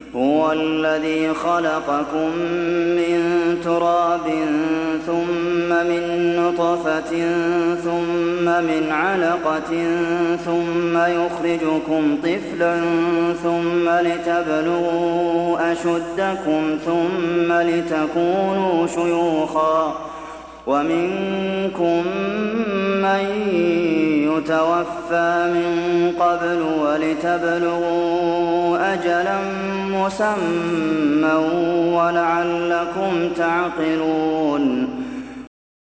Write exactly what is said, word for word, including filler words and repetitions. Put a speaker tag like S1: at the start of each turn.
S1: هُوَ الَّذِي خَلَقَكُم مِّن تُرَابٍ ثُمَّ مِن نُّطْفَةٍ ثُمَّ مِنْ عَلَقَةٍ ثُمَّ يُخْرِجُكُمْ طِفْلًا ثُمَّ لِتَبْلُغُوا أَشُدَّكُمْ ثُمَّ لِتَكُونُوا شُيُوخًا ۚ وَمِنكُم مَّن يُتَوَفَّىٰ مِن قَبْلُ وَلِتَبْلُغُوا أَجَلًا مُّسَمًّى وَلَعَلَّكُمْ تَعْقِلُونَ